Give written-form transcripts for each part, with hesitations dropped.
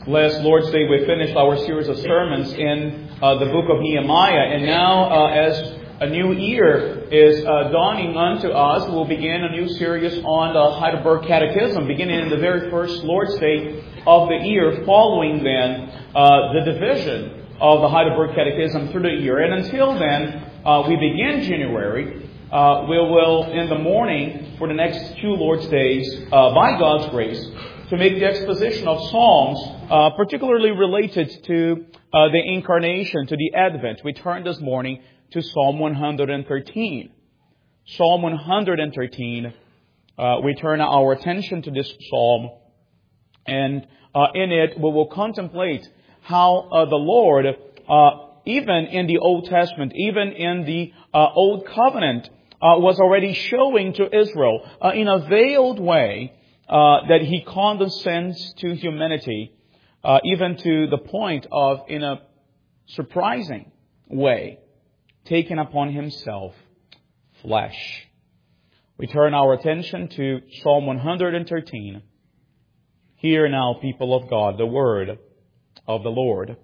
Last Lord's Day, we finished our series of sermons in the book of Nehemiah. And now, as a new year is dawning unto us, we'll begin a new series on the Heidelberg Catechism, beginning in the very first Lord's Day of the year, following then the division of the Heidelberg Catechism through the year. And until then, we begin January. We will, in the morning, for the next 2 Lord's Days, by God's grace, to make the exposition of Psalms, particularly related to the Incarnation, to the Advent. We turn this morning to Psalm 113. Psalm 113, we turn our attention to this psalm, and in it we will contemplate how the Lord, even in the Old Testament, even in the Old Covenant, was already showing to Israel in a veiled way that He condescends to humanity, even to the point of, in a surprising way, taking upon Himself flesh. We turn our attention to Psalm 113. Hear now, people of God, the word of the Lord.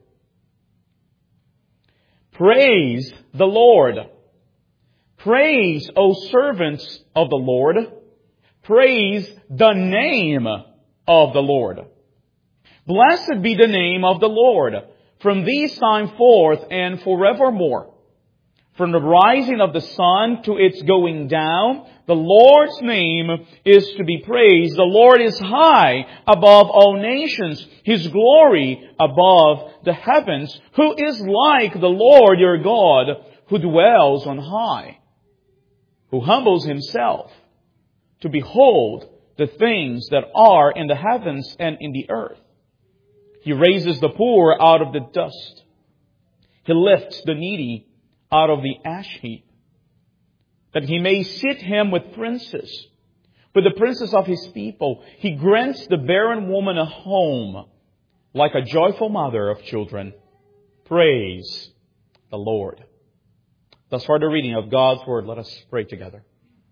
Praise the Lord. Praise, O servants of the Lord. Praise the name of the Lord. Blessed be the name of the Lord, from this time forth and forevermore. From the rising of the sun to its going down, the Lord's name is to be praised. The Lord is high above all nations, His glory above the heavens. Who is like the Lord your God, who dwells on high, who humbles Himself to behold the things that are in the heavens and in the earth. He raises the poor out of the dust. He lifts the needy out of the ash heap, that He may sit him with princes, with the princes of His people. He grants the barren woman a home, like a joyful mother of children. Praise the Lord. Thus far the reading of God's Word. Let us pray together.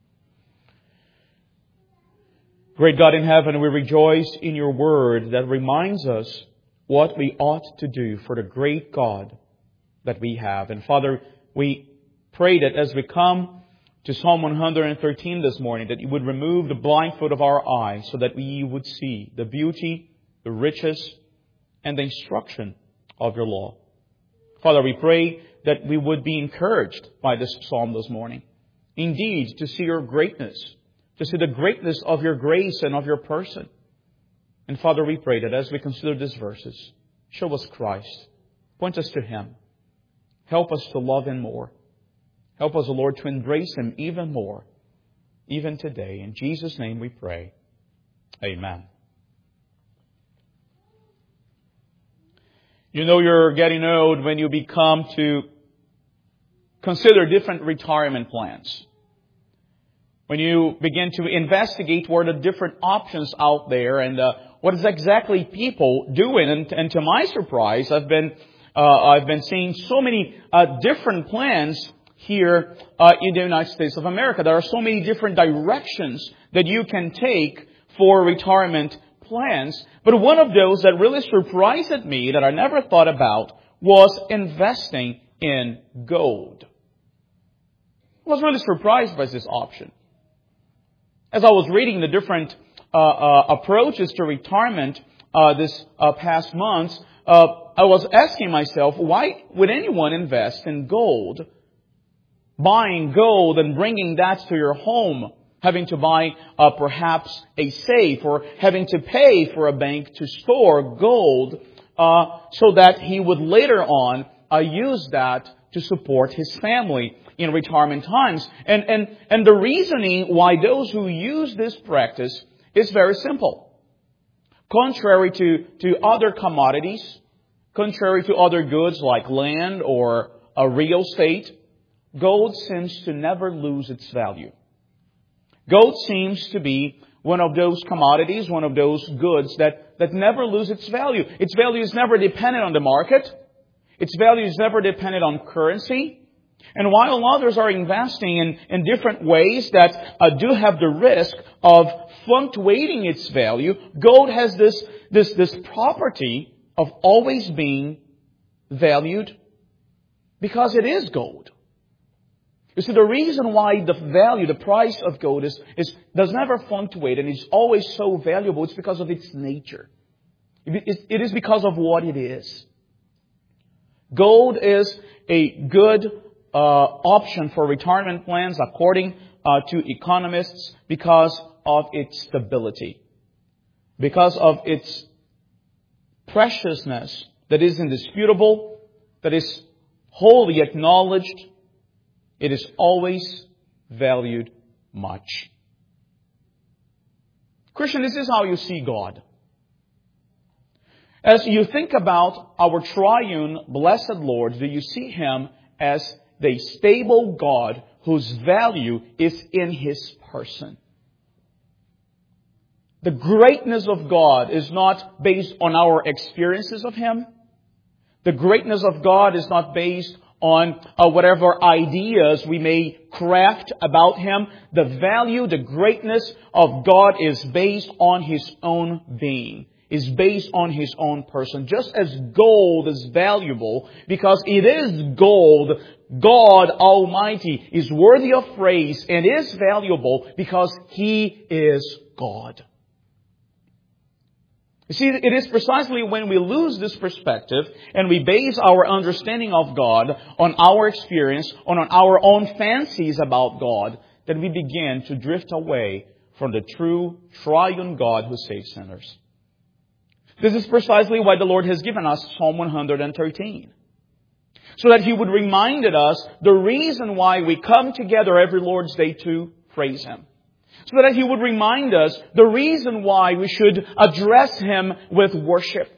Great God in heaven, we rejoice in Your Word that reminds us what we ought to do for the great God that we have. And Father, we pray that as we come to Psalm 113 this morning, that You would remove the blindfold of our eyes so that we would see the beauty, the riches, and the instruction of Your law. Father, we pray that we would be encouraged by this psalm this morning. Indeed, to see Your greatness, to see the greatness of Your grace and of Your person. And Father, we pray that as we consider these verses, show us Christ. Point us to Him. Help us to love Him more. Help us, O Lord, to embrace Him even more, even today. In Jesus' name we pray. Amen. You know you're getting old when you become to consider different retirement plans. When you begin to investigate what are the different options out there and what is exactly people doing. And to my surprise, I've been seeing so many different plans here in the United States of America. There are so many different directions that you can take for retirement plans. But one of those that really surprised me, that I never thought about, was investing in gold. I was really surprised by this option. As I was reading the different approaches to retirement this past months, I was asking myself, why would anyone invest in gold? Buying gold and bringing that to your home, having to buy perhaps a safe, or having to pay for a bank to store gold so that he would later on use that to support his family in retirement times. And the reasoning why those who use this practice is very simple. Contrary to other commodities, contrary to other goods like land or real estate, gold seems to never lose its value. Gold seems to be one of those commodities, one of those goods that never lose its value. Its value is never dependent on the market. Its value is never dependent on currency. And while others are investing in different ways that do have the risk of fluctuating its value, gold has this property of always being valued? Because it is gold. You see, the reason why the value, the price of gold does never fluctuate and is always so valuable, it's because of its nature. It is because of what it is. Gold is a good option for retirement plans according to economists because of its stability. Because of its preciousness that is indisputable, that is wholly acknowledged, it is always valued much. Christian, this is how you see God. As you think about our triune blessed Lord, do you see Him as the stable God whose value is in His person? The greatness of God is not based on our experiences of Him. The greatness of God is not based on whatever ideas we may craft about Him. The value, the greatness of God is based on His own being, is based on His own person. Just as gold is valuable because it is gold, God Almighty is worthy of praise and is valuable because He is God. You see, it is precisely when we lose this perspective and we base our understanding of God on our experience, on our own fancies about God, that we begin to drift away from the true triune God who saves sinners. This is precisely why the Lord has given us Psalm 113. So that He would remind us the reason why we come together every Lord's Day to praise Him. So that He would remind us the reason why we should address Him with worship.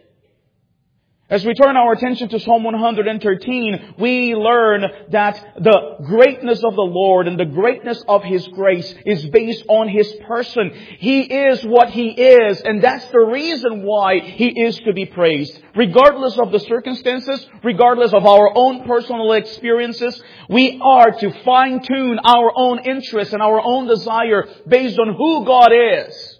As we turn our attention to Psalm 113, we learn that the greatness of the Lord and the greatness of His grace is based on His person. He is what He is, and that's the reason why He is to be praised. Regardless of the circumstances, regardless of our own personal experiences, we are to fine-tune our own interests and our own desire based on who God is.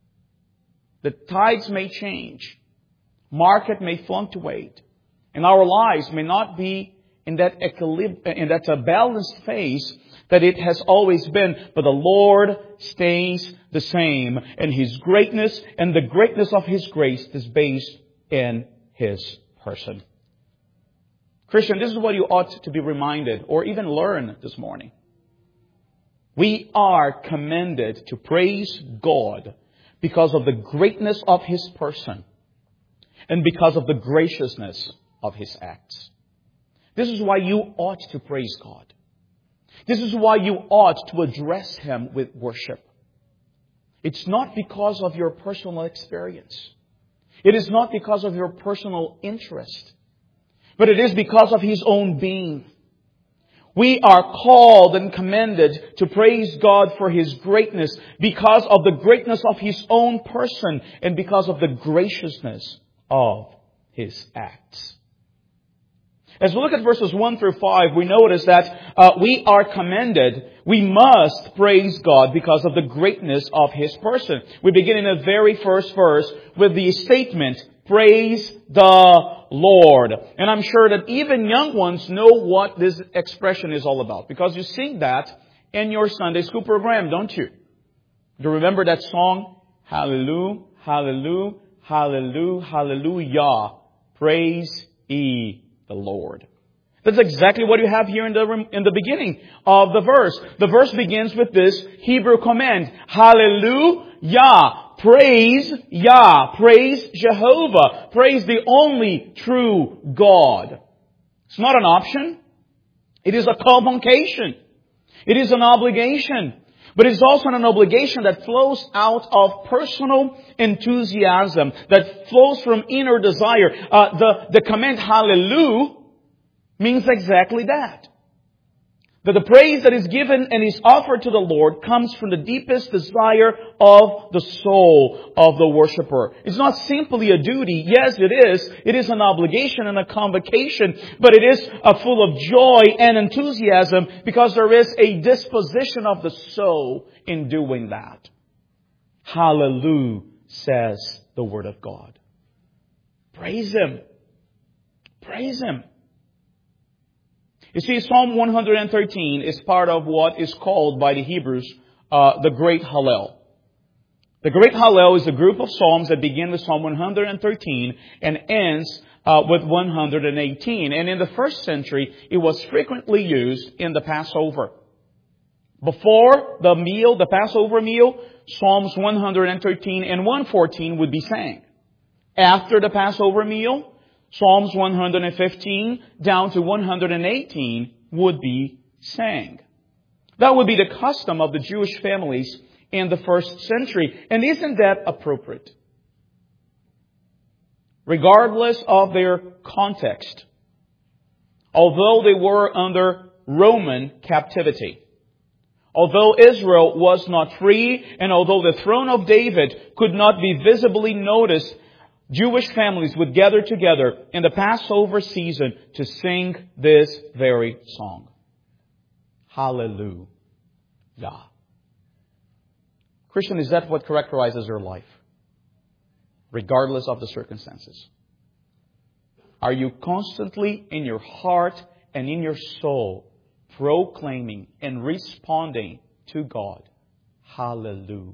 The tides may change. Market may fluctuate, and our lives may not be in that balanced phase that it has always been, but the Lord stays the same, and His greatness and the greatness of His grace is based in His person. Christian, this is what you ought to be reminded or even learn this morning. We are commanded to praise God because of the greatness of His person and because of the graciousness of His acts. This is why you ought to praise God. This is why you ought to address Him with worship. It's not because of your personal experience. It is not because of your personal interest. But it is because of His own being. We are called and commanded to praise God for His greatness because of the greatness of His own person and because of the graciousness of His acts. As we look at verses 1 through 5, we notice that we are commanded, we must praise God because of the greatness of His person. We begin in the very first verse with the statement, praise the Lord. And I'm sure that even young ones know what this expression is all about, because you sing that in your Sunday school program, don't you? Do you remember that song? Hallelujah, hallelujah. Hallelujah, hallelujah, praise ye the Lord. That's exactly what you have here in the beginning of the verse. The verse begins with this Hebrew command. Hallelujah, praise Yah, praise Jehovah, praise the only true God. It's not an option. It is a convocation. It is an obligation. But it's also an obligation that flows out of personal enthusiasm, that flows from inner desire. The command hallelujah means exactly that. That the praise that is given and is offered to the Lord comes from the deepest desire of the soul of the worshiper. It's not simply a duty. Yes, it is. It is an obligation and a convocation, but it is full of joy and enthusiasm because there is a disposition of the soul in doing that. Hallelujah, says the Word of God. Praise Him. Praise Him. You see, Psalm 113 is part of what is called by the Hebrews the Great Hallel. The Great Hallel is a group of psalms that begin with Psalm 113 and ends with 118. And in the first century, it was frequently used in the Passover. Before the meal, the Passover meal, Psalms 113 and 114 would be sang. After the Passover meal, Psalms 115 down to 118 would be sang. That would be the custom of the Jewish families in the first century. And isn't that appropriate? Regardless of their context, although they were under Roman captivity, although Israel was not free, and although the throne of David could not be visibly noticed, Jewish families would gather together in the Passover season to sing this very song. Hallelujah. Christian, is that what characterizes your life? Regardless of the circumstances. Are you constantly in your heart and in your soul proclaiming and responding to God? Hallelujah.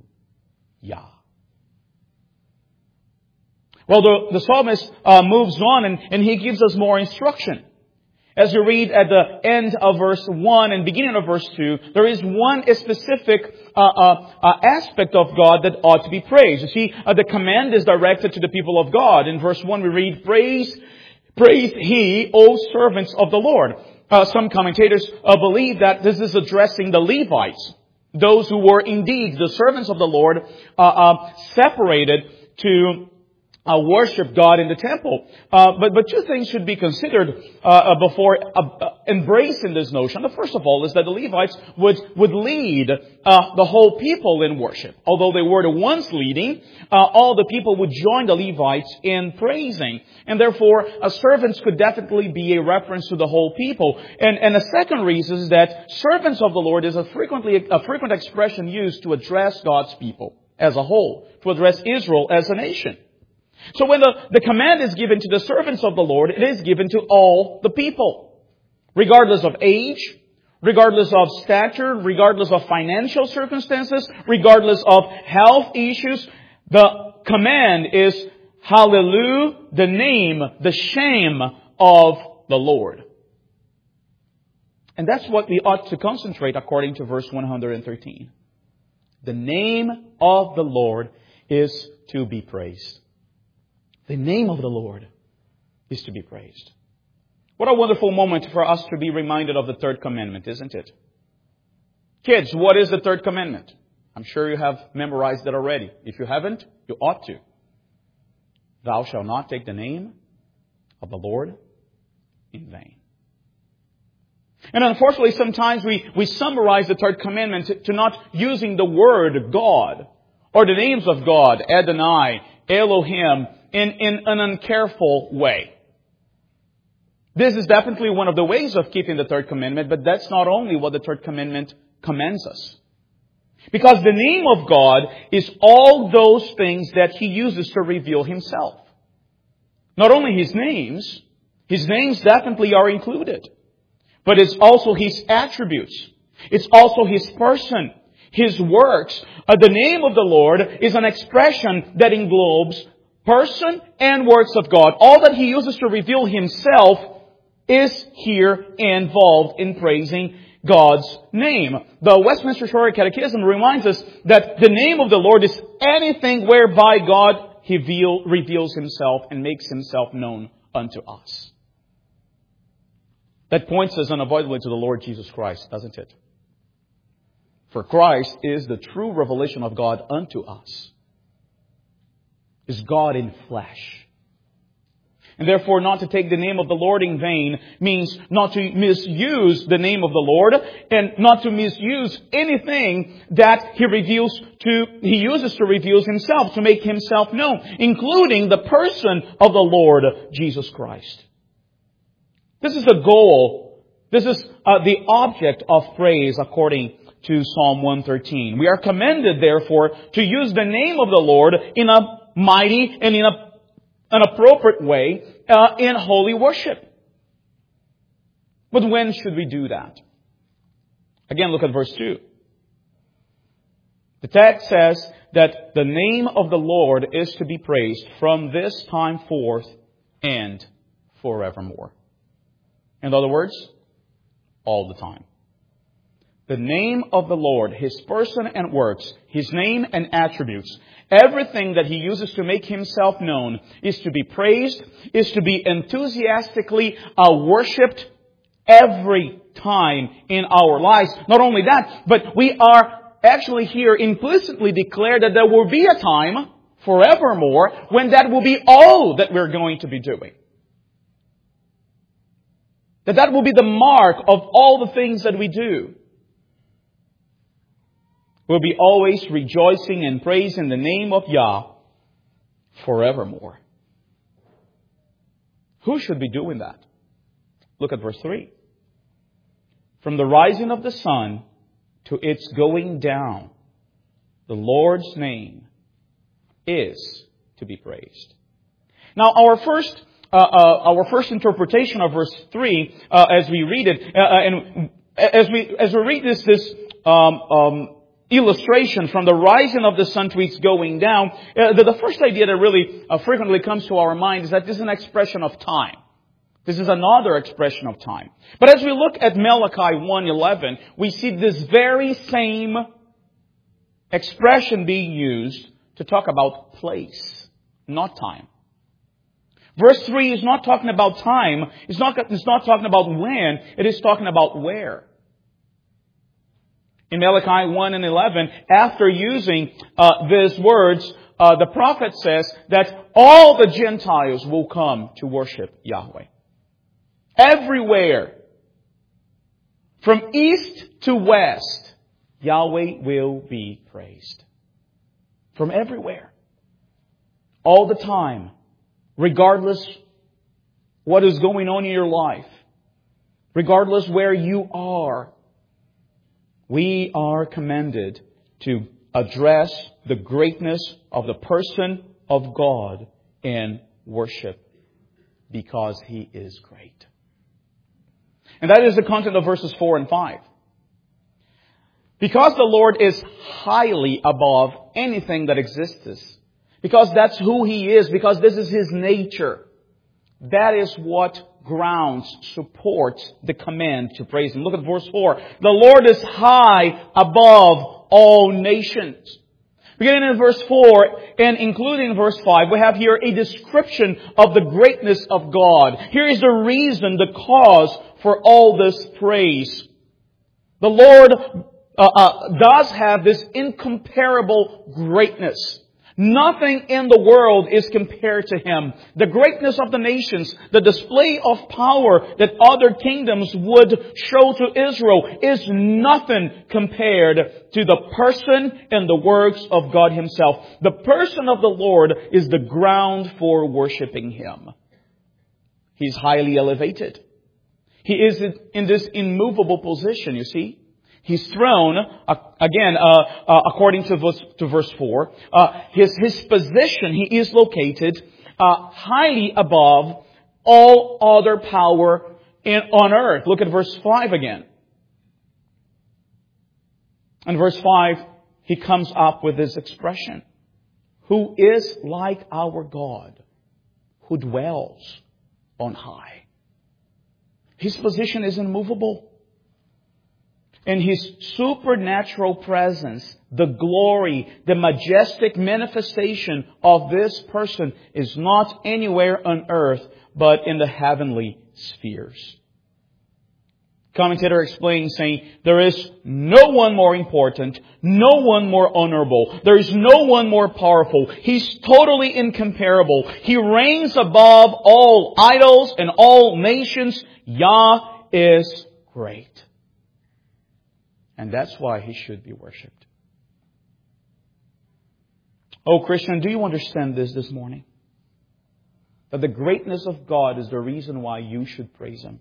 Well, the psalmist moves on and he gives us more instruction. As you read at the end of verse 1 and beginning of verse 2, there is one specific aspect of God that ought to be praised. You see, the command is directed to the people of God. In verse 1 we read, Praise ye, O servants of the Lord. Some commentators believe that this is addressing the Levites, those who were indeed the servants of the Lord, separated to worship God in the temple. But two things should be considered before embracing this notion. The first of all is that the Levites would lead the whole people in worship. Although they were the ones leading, all the people would join the Levites in praising. And therefore, servants could definitely be a reference to the whole people. And the second reason is that servants of the Lord is a frequent expression used to address God's people as a whole, to address Israel as a nation. So when the command is given to the servants of the Lord, it is given to all the people. Regardless of age, regardless of stature, regardless of financial circumstances, regardless of health issues, the command is Hallelujah, the name, the shame of the Lord. And that's what we ought to concentrate according to verse 113. The name of the Lord is to be praised. The name of the Lord is to be praised. What a wonderful moment for us to be reminded of the third commandment, isn't it? Kids, what is the third commandment? I'm sure you have memorized it already. If you haven't, you ought to. Thou shalt not take the name of the Lord in vain. And unfortunately, sometimes we summarize the third commandment to not using the word God or the names of God, Adonai, Elohim, in an uncareful way. This is definitely one of the ways of keeping the third commandment, but that's not only what the third commandment commands us. Because the name of God is all those things that He uses to reveal Himself. Not only His names definitely are included, but it's also His attributes. It's also His person, His works. The name of the Lord is an expression that englobes person and works of God. All that He uses to reveal Himself is here involved in praising God's name. The Westminster Shorter Catechism reminds us that the name of the Lord is anything whereby God reveals Himself and makes Himself known unto us. That points us unavoidably to the Lord Jesus Christ, doesn't it? For Christ is the true revelation of God unto us. Is God in flesh. And therefore, not to take the name of the Lord in vain means not to misuse the name of the Lord and not to misuse anything that He uses to reveal Himself, to make Himself known, including the person of the Lord Jesus Christ. This is the goal. This is the object of praise according to Psalm 113. We are commended, therefore, to use the name of the Lord in a mighty and in an appropriate way in holy worship. But when should we do that? Again, look at verse 2. The text says that the name of the Lord is to be praised from this time forth and forevermore. In other words, all the time. The name of the Lord, His person and works, His name and attributes, everything that He uses to make Himself known is to be praised, is to be enthusiastically worshipped every time in our lives. Not only that, but we are actually here implicitly declared that there will be a time, forevermore, when that will be all that we're going to be doing. That will be the mark of all the things that we do. We'll be always rejoicing and praising the name of Yah forevermore. Who should be doing that? Look at verse 3. From the rising of the sun to its going down, the Lord's name is to be praised. Now, our first interpretation of verse 3, as we read it, and as we read this illustration from the rising of the sun to its going down, the first idea that really frequently comes to our mind is that this is an expression of time. This is another expression of time. But as we look at Malachi 1:11, we see this very same expression being used to talk about place, not time. Verse 3 is not talking about time. It's not talking about when. It is talking about where. In Malachi 1:11, after using these words, the prophet says that all the Gentiles will come to worship Yahweh. Everywhere, from east to west, Yahweh will be praised. From everywhere. All the time. Regardless what is going on in your life. Regardless where you are. We are commanded to address the greatness of the person of God and worship because He is great. And that is the content of verses 4 and 5. Because the Lord is highly above anything that exists, because that's who He is, because this is His nature, that is what grounds, supports the command to praise Him. Look at verse 4. The Lord is high above all nations. Beginning in verse 4 and including verse 5, we have here a description of the greatness of God. Here is the reason, the cause for all this praise. The Lord does have this incomparable greatness. Nothing in the world is compared to Him. The greatness of the nations, the display of power that other kingdoms would show to Israel is nothing compared to the person and the works of God Himself. The person of the Lord is the ground for worshiping Him. He's highly elevated. He is in this immovable position, you see. His throne, again, according to verse 4, his position, He is located highly above all other power on earth. Look at verse 5 again. In verse 5, He comes up with this expression. Who is like our God, who dwells on high. His position is immovable. And His supernatural presence, the glory, the majestic manifestation of this person is not anywhere on earth, but in the heavenly spheres. Commentator explains, saying, there is no one more important, no one more honorable, there is no one more powerful. He's totally incomparable. He reigns above all idols and all nations. Yah is great. And that's why He should be worshipped. Oh, Christian, do you understand this morning? That the greatness of God is the reason why you should praise Him.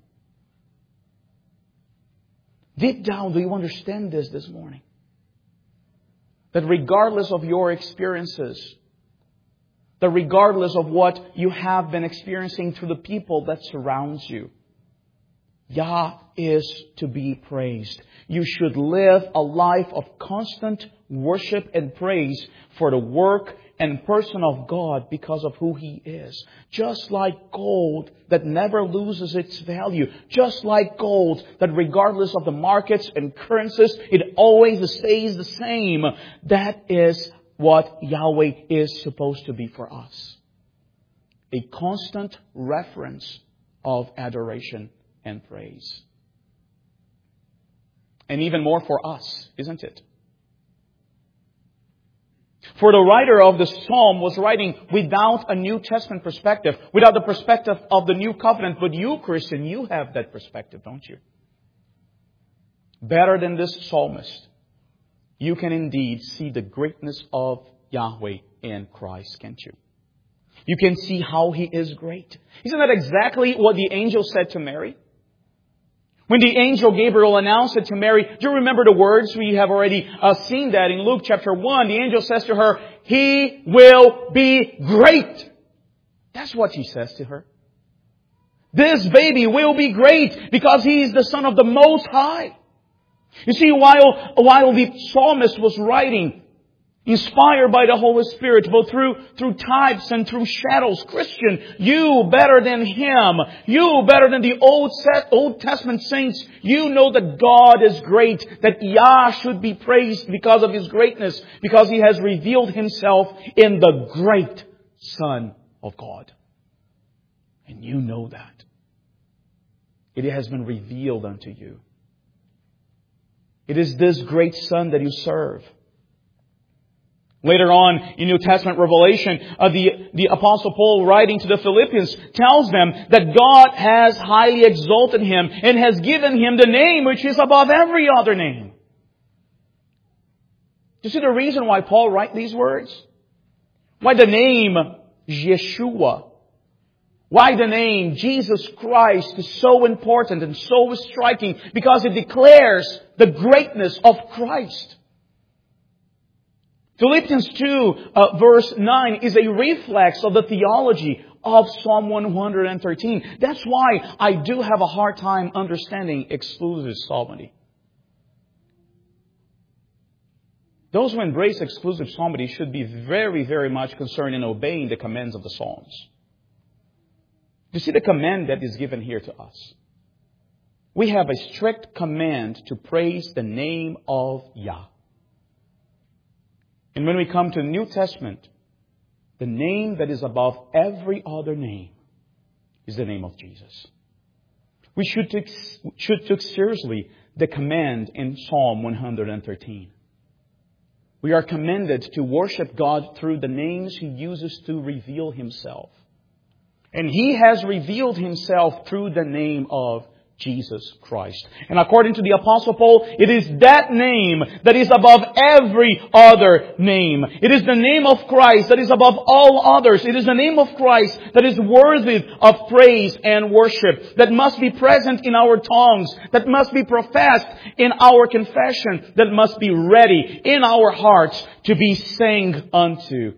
Deep down, do you understand this morning? That regardless of your experiences, that regardless of what you have been experiencing through the people that surrounds you, Yah is to be praised. You should live a life of constant worship and praise for the work and person of God because of who He is. Just like gold that never loses its value. Just like gold that regardless of the markets and currencies, it always stays the same. That is what Yahweh is supposed to be for us. A constant reference of adoration and praise. And even more for us, isn't it? For the writer of the Psalm was writing without a New Testament perspective, without the perspective of the New Covenant. But you, Christian, you have that perspective, don't you? Better than this psalmist, you can indeed see the greatness of Yahweh in Christ, can't you? You can see how He is great. Isn't that exactly what the angel said to Mary? When the angel Gabriel announced it to Mary, do you remember the words? We have already seen that in Luke chapter 1. The angel says to her, He will be great. That's what he says to her. This baby will be great because He is the Son of the Most High. You see, while the psalmist was writing, inspired by the Holy Spirit, both through types and through shadows. Christian, you better than him. You better than the Old Testament saints. You know that God is great. That Yah should be praised because of His greatness. Because He has revealed Himself in the great Son of God. And you know that. It has been revealed unto you. It is this great Son that you serve. Later on in New Testament revelation, the Apostle Paul writing to the Philippians tells them that God has highly exalted Him and has given Him the name which is above every other name. Do you see the reason why Paul writes these words? Why the name Yeshua? Why the name Jesus Christ is so important and so striking? Because it declares the greatness of Christ. Philippians 2 verse 9 is a reflex of the theology of Psalm 113. That's why I do have a hard time understanding exclusive psalmody. Those who embrace exclusive psalmody should be very, very much concerned in obeying the commands of the Psalms. You see the command that is given here to us. We have a strict command to praise the name of Yah. And when we come to the New Testament, the name that is above every other name is the name of Jesus. We should take seriously the command in Psalm 113. We are commanded to worship God through the names He uses to reveal Himself. And He has revealed Himself through the name of Jesus Christ. And according to the Apostle Paul, it is that name that is above every other name. It is the name of Christ that is above all others. It is the name of Christ that is worthy of praise and worship, that must be present in our tongues, that must be professed in our confession, that must be ready in our hearts to be sang unto.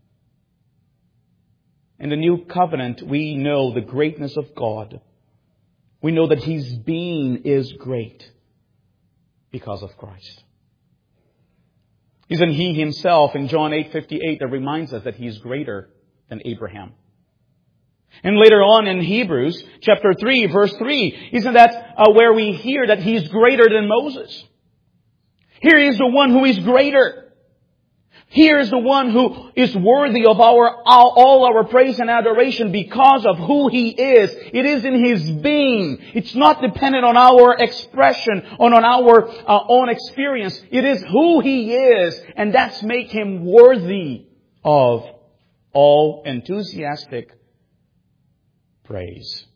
In the New Covenant, we know the greatness of God. We know that His being is great because of Christ. Isn't He Himself in John 8:58 that reminds us that He is greater than Abraham? And later on in Hebrews chapter 3 verse 3, isn't that where we hear that He is greater than Moses? Here is the one who is greater. Here is the one who is worthy of all our praise and adoration because of who He is. It is in His being. It's not dependent on our expression, on our own experience. It is who He is, and that's make Him worthy of all enthusiastic praise.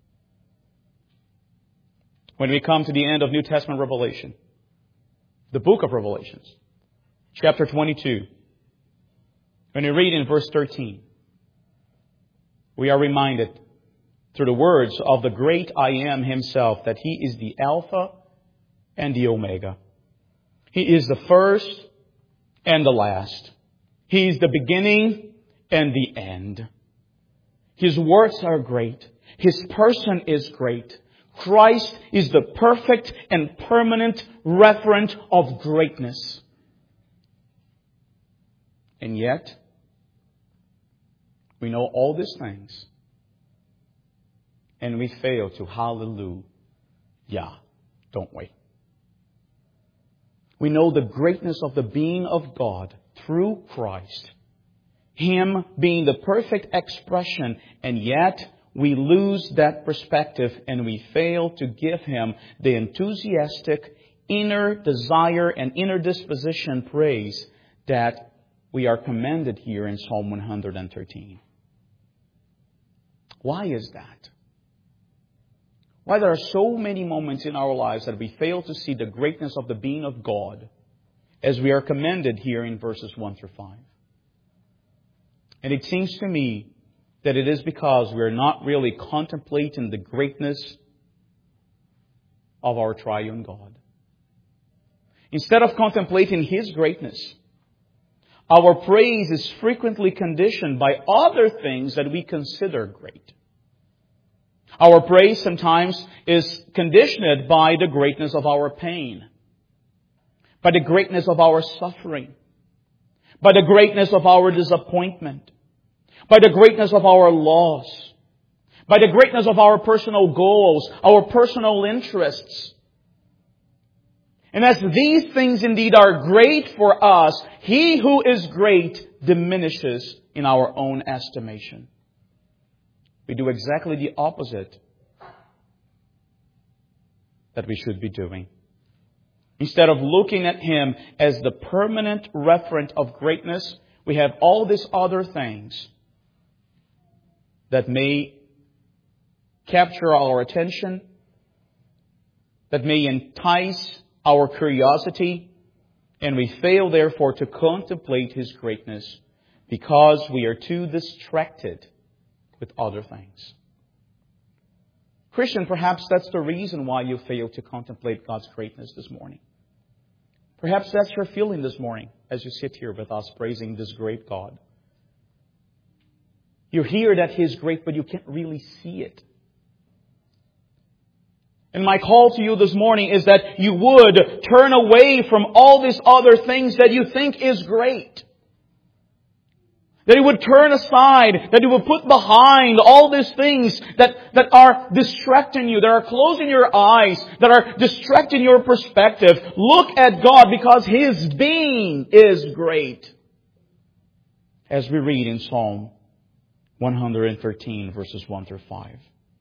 When we come to the end of New Testament Revelation, the book of Revelations, chapter 22. When you read in verse 13, we are reminded through the words of the great I Am Himself that He is the Alpha and the Omega. He is the first and the last. He is the beginning and the end. His works are great. His person is great. Christ is the perfect and permanent referent of greatness. And yet, we know all these things. And we fail to hallelujah, don't we? We know the greatness of the being of God through Christ. Him being the perfect expression, and yet we lose that perspective and we fail to give Him the enthusiastic inner desire and inner disposition praise that we are commanded here in Psalm 113. Why is that? Why there are so many moments in our lives that we fail to see the greatness of the being of God as we are commanded here in verses 1 through 5. And it seems to me that it is because we are not really contemplating the greatness of our triune God. Instead of contemplating His greatness, our praise is frequently conditioned by other things that we consider great. Our praise sometimes is conditioned by the greatness of our pain, by the greatness of our suffering, by the greatness of our disappointment, by the greatness of our loss, by the greatness of our personal goals, our personal interests. And as these things indeed are great for us, He who is great diminishes in our own estimation. We do exactly the opposite that we should be doing. Instead of looking at Him as the permanent referent of greatness, we have all these other things that may capture our attention, that may entice our curiosity, and we fail therefore to contemplate His greatness because we are too distracted with other things. Christian, perhaps that's the reason why you fail to contemplate God's greatness this morning. Perhaps that's your feeling this morning as you sit here with us praising this great God. You hear that He is great, but you can't really see it. And my call to you this morning is that you would turn away from all these other things that you think is great. That you would turn aside, that you would put behind all these things that are distracting you, that are closing your eyes, that are distracting your perspective. Look at God because His being is great. As we read in Psalm 113, verses 1 through 5.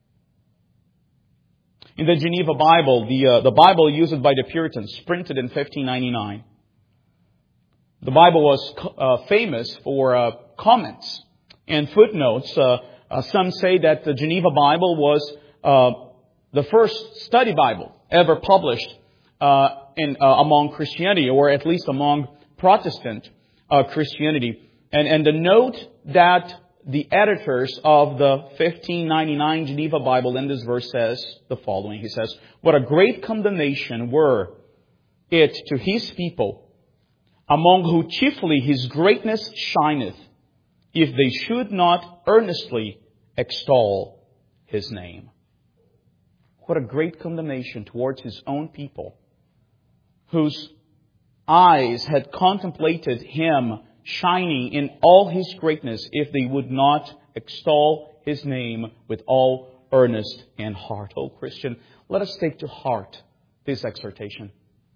In the Geneva Bible, the Bible used by the Puritans, printed in 1599, the Bible was famous for comments and footnotes. Some say that the Geneva Bible was the first study Bible ever published among Christianity, or at least among Protestant Christianity. And the note that the editors of the 1599 Geneva Bible in this verse says the following. He says, "What a great condemnation were it to His people, among who chiefly His greatness shineth, if they should not earnestly extol His name." What a great condemnation towards His own people, whose eyes had contemplated Him shining in all His greatness, if they would not extol His name with all earnest and heart. Oh, Christian, let us take to heart this exhortation.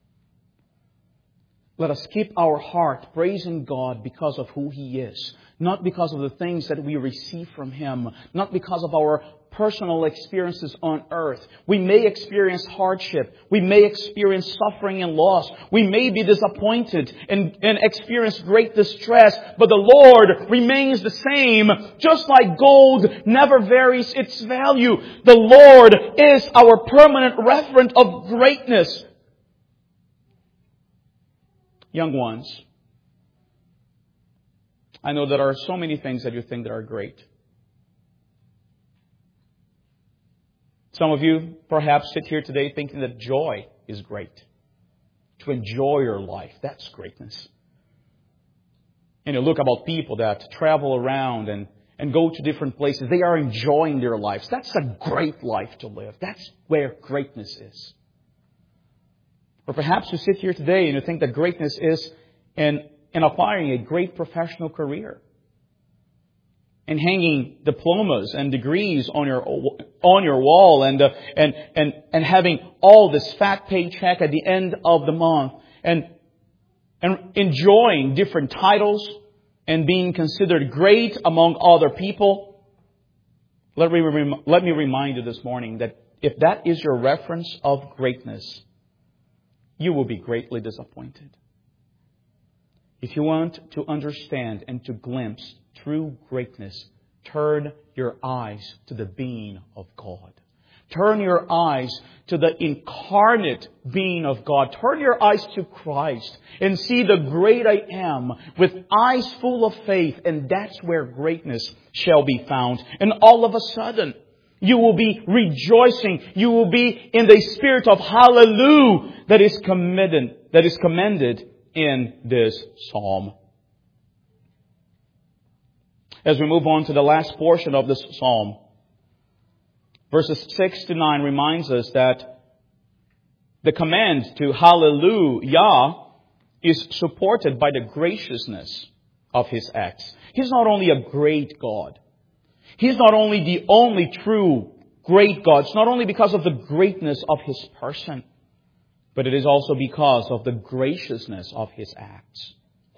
Let us keep our heart praising God because of who He is, not because of the things that we receive from Him, not because of our personal experiences on earth. We may experience hardship. We may experience suffering and loss. We may be disappointed and experience great distress. But the Lord remains the same. Just like gold never varies its value. The Lord is our permanent referent of greatness. Young ones, I know there are so many things that you think that are great. Some of you perhaps sit here today thinking that joy is great. To enjoy your life, that's greatness. And you look about people that travel around and go to different places. They are enjoying their lives. That's a great life to live. That's where greatness is. Or perhaps you sit here today and you think that greatness is in acquiring a great professional career, and hanging diplomas and degrees on your wall, and having all this fat paycheck at the end of the month, and enjoying different titles and being considered great among other people. Let me remind you this morning that if that is your reference of greatness, you will be greatly disappointed. If you want to understand and to glimpse true greatness, turn your eyes to the being of God. Turn your eyes to the incarnate being of God. Turn your eyes to Christ and see the great I am with eyes full of faith, and that's where greatness shall be found. And all of a sudden, you will be rejoicing. You will be in the spirit of hallelujah that is commended in this psalm. As we move on to the last portion of this psalm, verses 6 to 9 reminds us that the command to hallelujah is supported by the graciousness of His acts. He's not only a great God. He's not only the only true great God. It's not only because of the greatness of His person, but it is also because of the graciousness of His acts.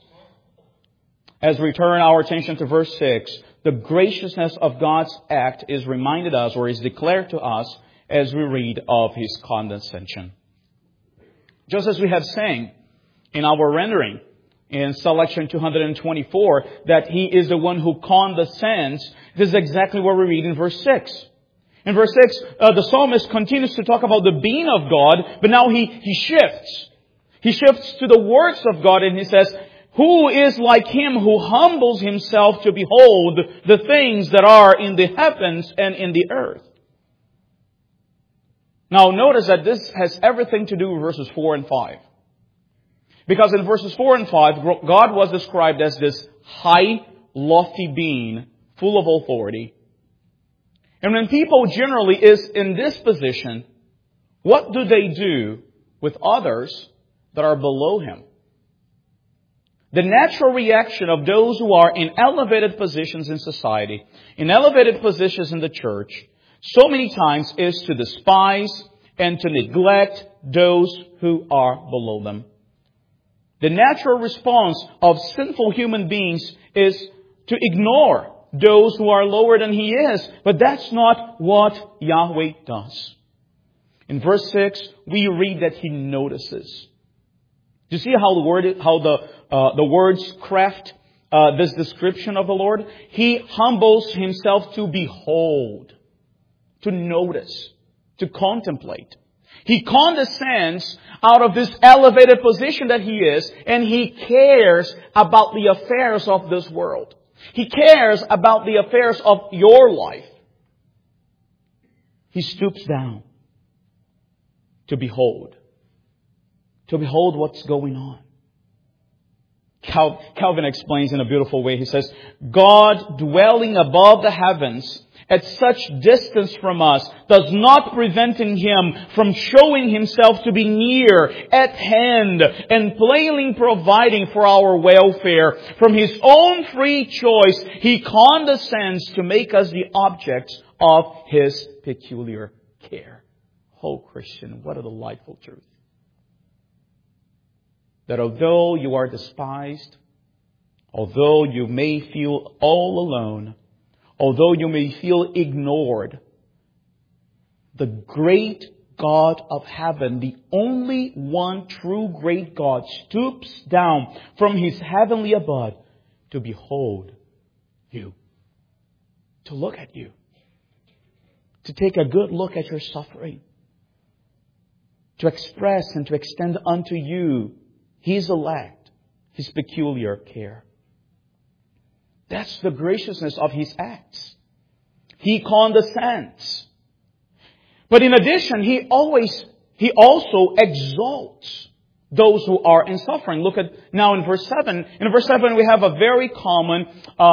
As we turn our attention to verse 6, the graciousness of God's act is reminded us, or is declared to us, as we read of His condescension. Just as we have sang in our rendering in selection 224, that He is the one who condescends, this is exactly what we read in verse 6. In verse 6, the psalmist continues to talk about the being of God, but now he shifts. He shifts to the works of God, and he says, who is like Him who humbles Himself to behold the things that are in the heavens and in the earth? Now notice that this has everything to do with verses 4 and 5. Because in verses 4 and 5, God was described as this high, lofty being, full of authority. And when people generally is in this position, what do they do with others that are below him? The natural reaction of those who are in elevated positions in society, in elevated positions in the church, so many times is to despise and to neglect those who are below them. The natural response of sinful human beings is to ignore those who are lower than he is. But that's not what Yahweh does. In verse 6, we read that He notices. Do you see how the words craft this description of the Lord? He humbles Himself to behold, to notice, to contemplate. He condescends out of this elevated position that He is, and He cares about the affairs of this world. He cares about the affairs of your life. He stoops down to behold what's going on. Calvin explains in a beautiful way. He says, God dwelling above the heavens at such distance from us does not prevent Him from showing Himself to be near, at hand, and plainly providing for our welfare. From His own free choice, He condescends to make us the objects of His peculiar care. Oh, Christian, what a delightful truth. That although you are despised, although you may feel all alone, although you may feel ignored, the great God of heaven, the only one true great God, stoops down from His heavenly abode to behold you, to look at you, to take a good look at your suffering, to express and to extend unto you His elect, His peculiar care. That's the graciousness of His acts. He condescends. But in addition, He also exalts those who are in suffering. Look at now in verse 7. In verse 7 we have a very common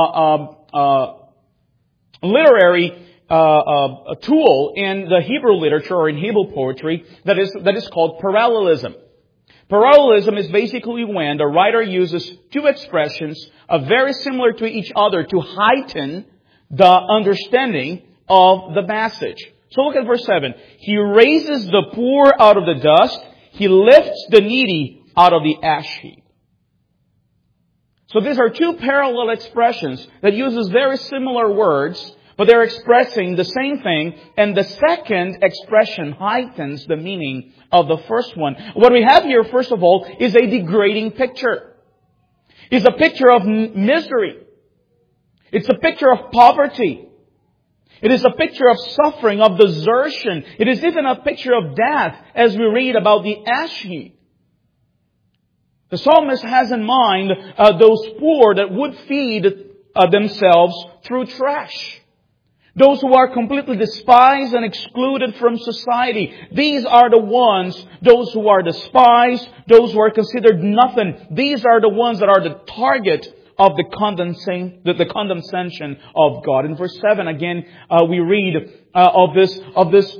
literary a tool in the Hebrew literature or in Hebrew poetry that is called parallelism. Parallelism is basically when the writer uses two expressions very similar to each other to heighten the understanding of the passage. So look at verse 7. He raises the poor out of the dust. He lifts the needy out of the ash heap. So these are two parallel expressions that uses very similar words, but they're expressing the same thing, and the second expression heightens the meaning of the first one. What we have here, first of all, is a degrading picture. It's a picture of misery. It's a picture of poverty. It is a picture of suffering, of desertion. It is even a picture of death, as we read about the ash heap. The psalmist has in mind those poor that would feed themselves through trash. Those who are completely despised and excluded from society. These are the ones, those who are despised, those who are considered nothing. These are the ones that are the target of the condescension of God. In verse 7 again, we read of this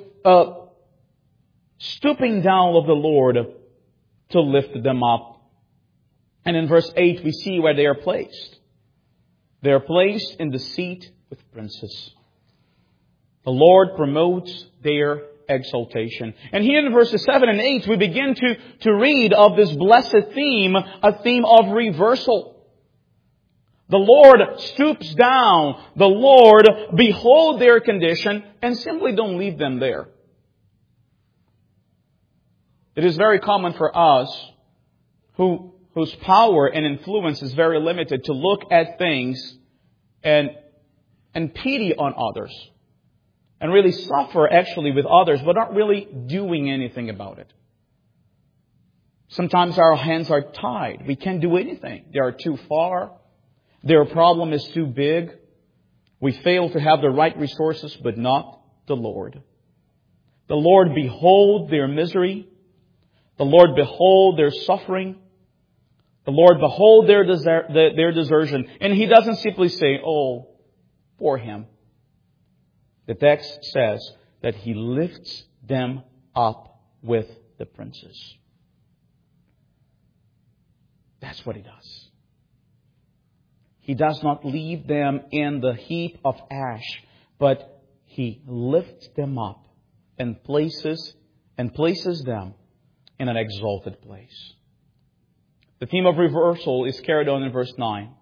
stooping down of the Lord to lift them up. And in verse 8 we see where they are placed. They are placed in the seat with princes. The Lord promotes their exaltation. And here in verses 7 and 8 we begin to read of this blessed theme, a theme of reversal. The Lord stoops down. The Lord behold their condition and simply don't leave them there. It is very common for us whose power and influence is very limited to look at things and pity on others. And really suffer actually with others, but not really doing anything about it. Sometimes our hands are tied. We can't do anything. They are too far. Their problem is too big. We fail to have the right resources, but not the Lord. The Lord behold their misery. The Lord behold their suffering. The Lord behold their desertion. And He doesn't simply say, oh, poor him. The text says that He lifts them up with the princes. That's what He does. He does not leave them in the heap of ash, but He lifts them up and places them in an exalted place. The theme of reversal is carried on in verse 9.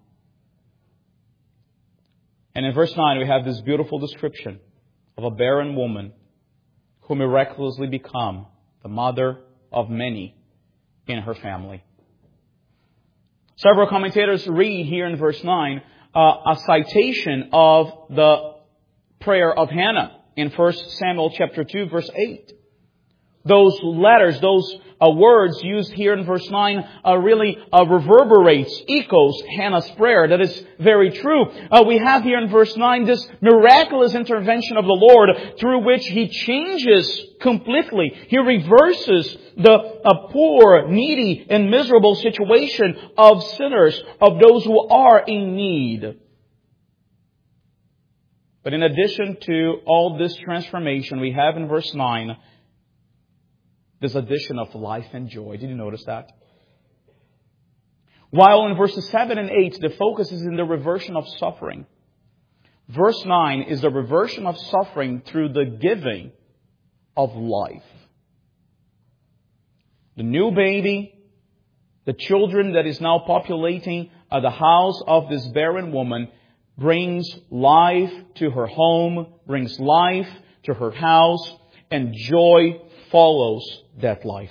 And in verse 9 we have this beautiful description of a barren woman who miraculously become the mother of many in her family. Several commentators read here in verse 9 a citation of the prayer of Hannah in 1 Samuel chapter 2 verse 8. Those letters, those words used here in verse 9 really reverberates, echoes Hannah's prayer. That is very true. We have here in verse 9 this miraculous intervention of the Lord through which He changes completely. He reverses the poor, needy, and miserable situation of sinners, of those who are in need. But in addition to all this transformation, we have in verse 9 this addition of life and joy. Did you notice that? While in verses 7 and 8, the focus is in the reversion of suffering. Verse 9 is the reversion of suffering through the giving of life. The new baby, the children that is now populating the house of this barren woman brings life to her home, brings life to her house, and joy follows that life.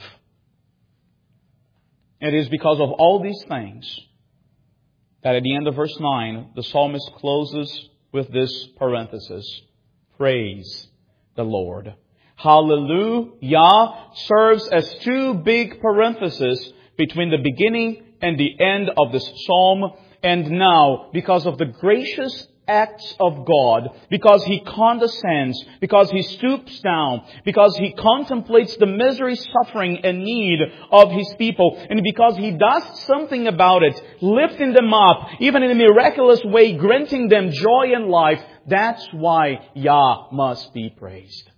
It is because of all these things that at the end of verse 9, the psalmist closes with this parenthesis. Praise the Lord. Hallelujah serves as two big parentheses between the beginning and the end of this psalm. And now, because of the gracious acts of God, because He condescends, because He stoops down, because He contemplates the misery, suffering, and need of His people, and because He does something about it, lifting them up, even in a miraculous way, granting them joy in life, that's why Yah must be praised.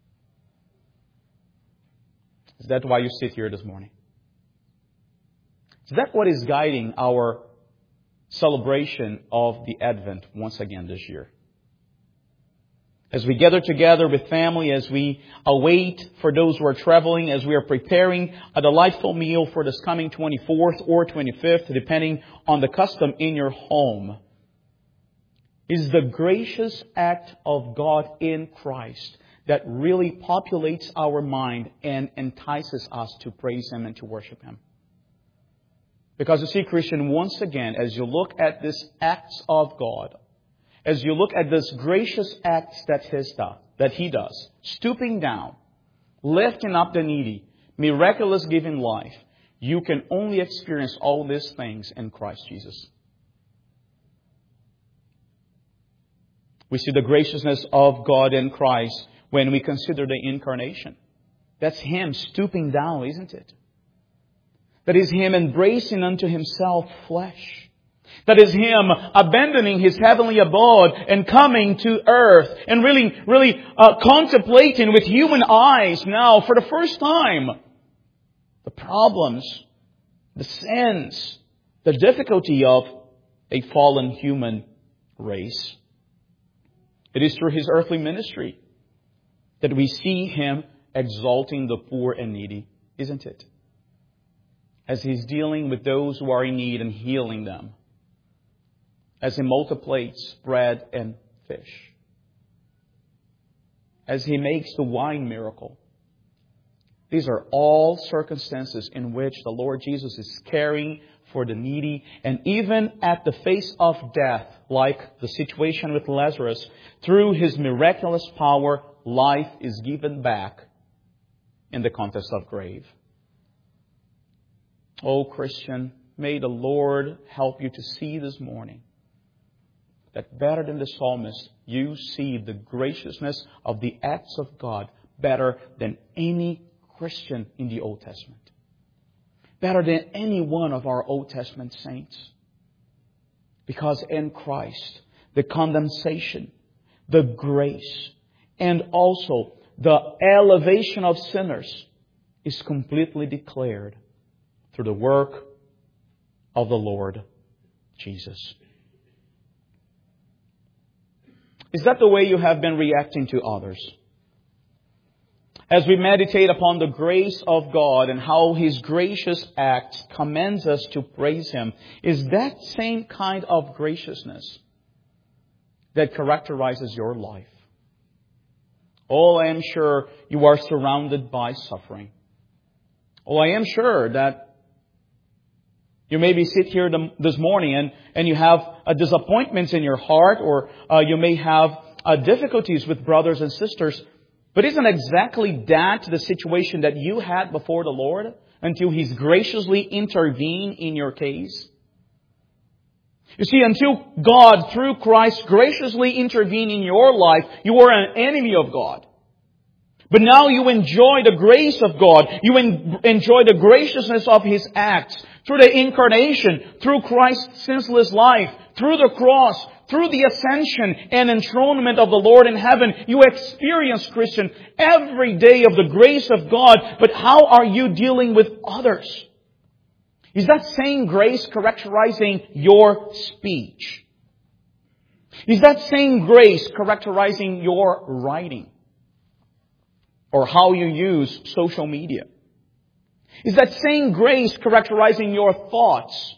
Is that why you sit here this morning? Is that what is guiding our celebration of the Advent once again this year? As we gather together with family, as we await for those who are traveling, as we are preparing a delightful meal for this coming 24th or 25th, depending on the custom in your home, is the gracious act of God in Christ that really populates our mind and entices us to praise Him and to worship Him. Because you see, Christian, once again, as you look at these acts of God, as you look at this gracious acts that He does, stooping down, lifting up the needy, miraculous giving life, you can only experience all these things in Christ Jesus. We see the graciousness of God in Christ when we consider the incarnation. That's Him stooping down, isn't it? That is Him embracing unto Himself flesh. That is Him abandoning His heavenly abode and coming to earth and really contemplating with human eyes now for the first time the problems, the sins, the difficulty of a fallen human race. It is through His earthly ministry that we see Him exalting the poor and needy, isn't it? As He's dealing with those who are in need and healing them. As He multiplies bread and fish. As He makes the wine miracle. These are all circumstances in which the Lord Jesus is caring for the needy. And even at the face of death, like the situation with Lazarus, through His miraculous power, life is given back in the context of grave. Oh, Christian, may the Lord help you to see this morning that better than the psalmist, you see the graciousness of the acts of God better than any Christian in the Old Testament. Better than any one of our Old Testament saints. Because in Christ, the condensation, the grace, and also the elevation of sinners is completely declared through the work of the Lord Jesus. Is that the way you have been reacting to others? As we meditate upon the grace of God and how His gracious acts commands us to praise Him, is that same kind of graciousness that characterizes your life? Oh, I am sure you are surrounded by suffering. Oh, I am sure that you maybe sit here this morning and you have disappointments in your heart, or you may have difficulties with brothers and sisters. But isn't exactly that the situation that you had before the Lord until He's graciously intervened in your case? You see, until God, through Christ, graciously intervened in your life, you were an enemy of God. But now you enjoy the grace of God. You enjoy the graciousness of His acts. Through the incarnation, through Christ's senseless life, through the cross, through the ascension and enthronement of the Lord in heaven, you experience, Christian, every day of the grace of God. But how are you dealing with others? Is that same grace characterizing your speech? Is that same grace characterizing your writing? Or how you use social media? Is that same grace characterizing your thoughts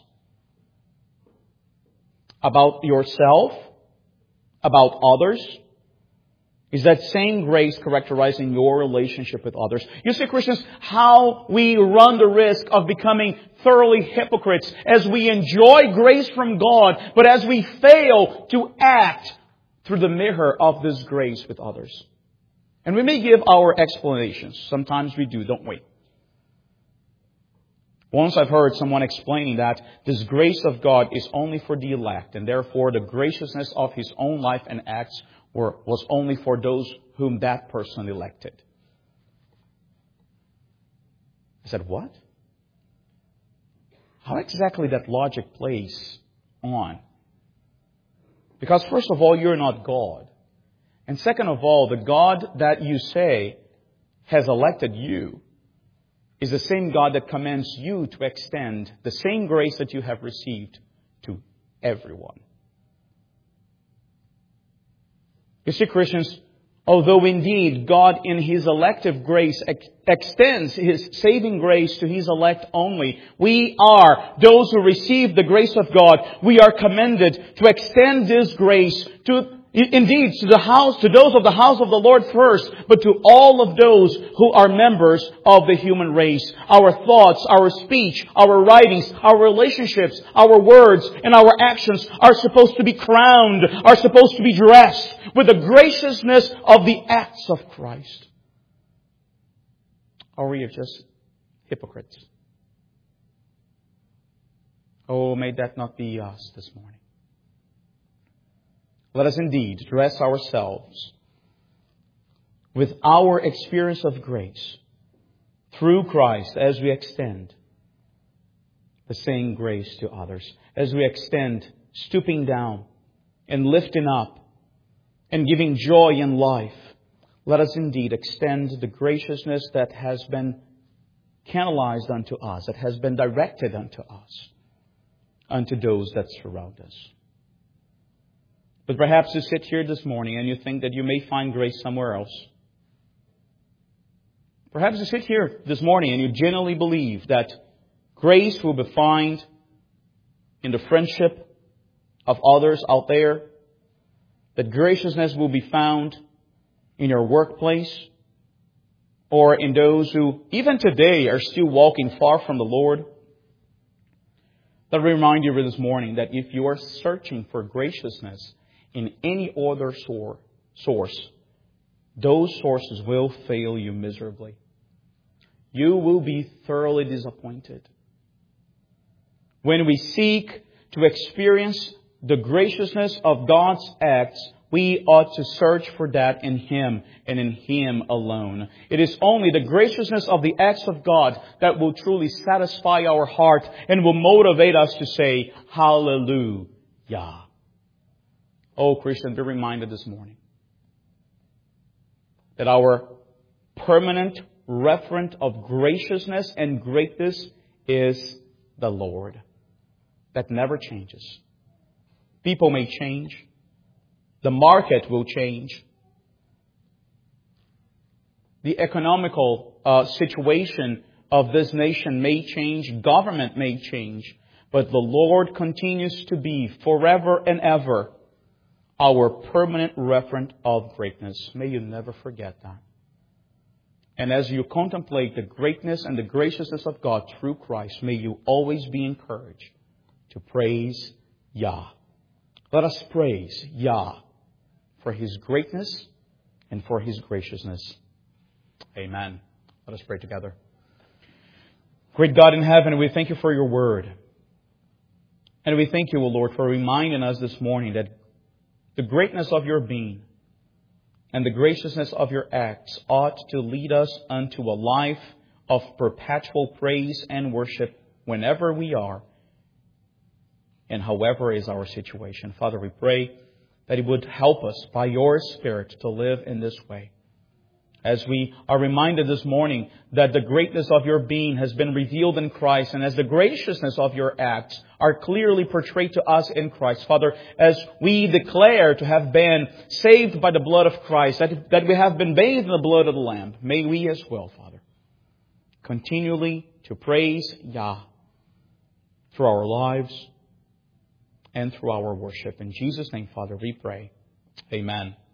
about yourself, about others? Is that same grace characterizing your relationship with others? You see, Christians, how we run the risk of becoming thoroughly hypocrites as we enjoy grace from God, but as we fail to act through the mirror of this grace with others. And we may give our explanations. Sometimes we do, don't we? Once I've heard someone explaining that this grace of God is only for the elect, and therefore the graciousness of His own life and acts was only for those whom that person elected. I said, what? How exactly that logic plays on? Because first of all, you're not God. And second of all, the God that you say has elected you is the same God that commands you to extend the same grace that you have received to everyone. You see, Christians, although indeed God in His elective grace extends His saving grace to His elect only, we are, those who receive the grace of God, we are commended to extend this grace to those of the house of the Lord first, but to all of those who are members of the human race. Our thoughts, our speech, our writings, our relationships, our words, and our actions are supposed to be crowned, are supposed to be dressed with the graciousness of the acts of Christ. Or we are just hypocrites? Oh, may that not be us this morning. Let us indeed dress ourselves with our experience of grace through Christ as we extend the same grace to others. As we extend stooping down and lifting up and giving joy in life, let us indeed extend the graciousness that has been canalized unto us, that has been directed unto us, unto those that surround us. But perhaps you sit here this morning and you think that you may find grace somewhere else. Perhaps you sit here this morning and you genuinely believe that grace will be found in the friendship of others out there, that graciousness will be found in your workplace, or in those who even today are still walking far from the Lord. Let me remind you this morning that if you are searching for graciousness in any other source, those sources will fail you miserably. You will be thoroughly disappointed. When we seek to experience the graciousness of God's acts, we ought to search for that in Him and in Him alone. It is only the graciousness of the acts of God that will truly satisfy our heart and will motivate us to say, Hallelujah. Oh, Christian, be reminded this morning that our permanent referent of graciousness and greatness is the Lord. That never changes. People may change. The market will change. The economical situation of this nation may change. Government may change. But the Lord continues to be forever and ever our permanent referent of greatness. May you never forget that. And as you contemplate the greatness and the graciousness of God through Christ, may you always be encouraged to praise Yah. Let us praise Yah for His greatness and for His graciousness. Amen. Let us pray together. Great God in heaven, we thank You for Your word. And we thank You, O Lord, for reminding us this morning that the greatness of Your being and the graciousness of Your acts ought to lead us unto a life of perpetual praise and worship whenever we are and however is our situation. Father, we pray that it would help us by Your Spirit to live in this way. As we are reminded this morning that the greatness of Your being has been revealed in Christ, and as the graciousness of Your acts are clearly portrayed to us in Christ. Father, as we declare to have been saved by the blood of Christ, that we have been bathed in the blood of the Lamb, may we as well, Father, continually to praise Yah through our lives and through our worship. In Jesus' name, Father, we pray. Amen.